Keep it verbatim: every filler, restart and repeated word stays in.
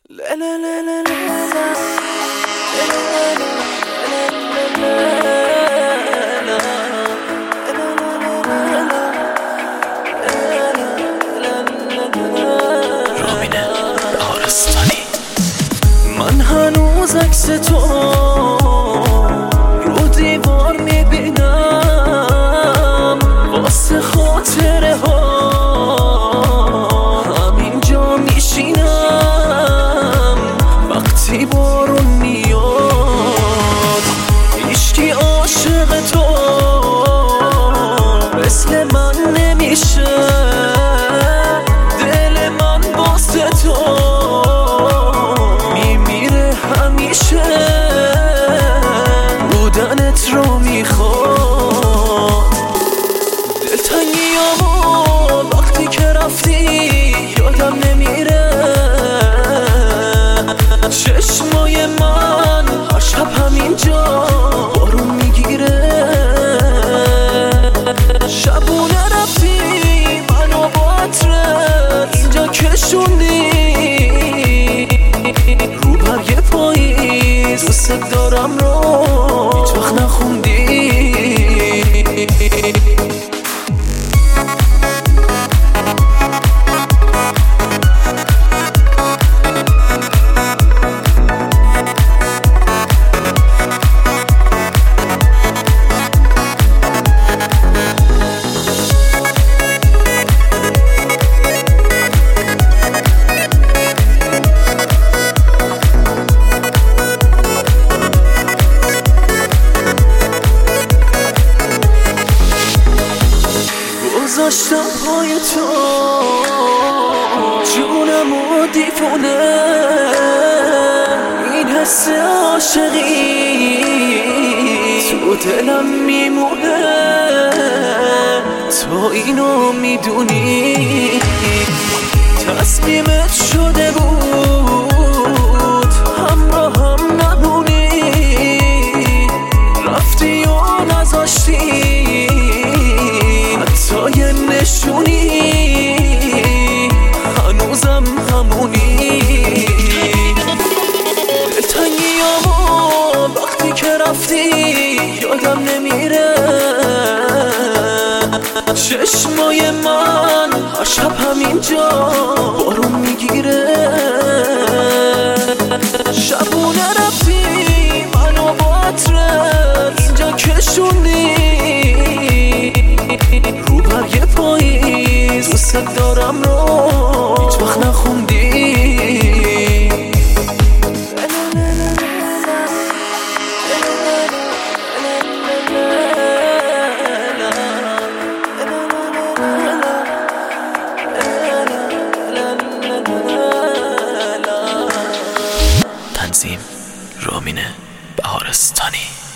رامینه بهارستانی. من هنوز عکس تو رو دیوار میبینم، واسه خاطره ها همینجا میشینم. وقتی بارون میاد هیچکی عاشق تو مثل من نمیشه. دل من واسه تو میمیره همیشه. بودنت رو میخواد. دلتنگیامو وقتی که رفتی یادم نمیره. چشمای من هر شب همینجا بارون میگیره. شبونه رفتی منو با عطرت اینجا کشوندی. رو برگ پاییز دوست دارم رو هیچ وقت نخوندی. گذاشتم پای تو جونم و دیوونه. این حس عاشقی تو دلم میمونه. تو اینو میدونی. تصمیمت شده بود همراه هم نبونی. رفتی و نذاشتی تا یه نشونی. هنوزم همونی. دلتنگیامو وقتی که رفتی یادم نمیره. چشمای من هر شب همینجا بارون میگیره. شبونه رفتی منو با عطرت اینجا کشوندی. رو برگ پاییز دوست دارم رو هیچ وقت نخوندی. تنظیم رامینه بهارستانی.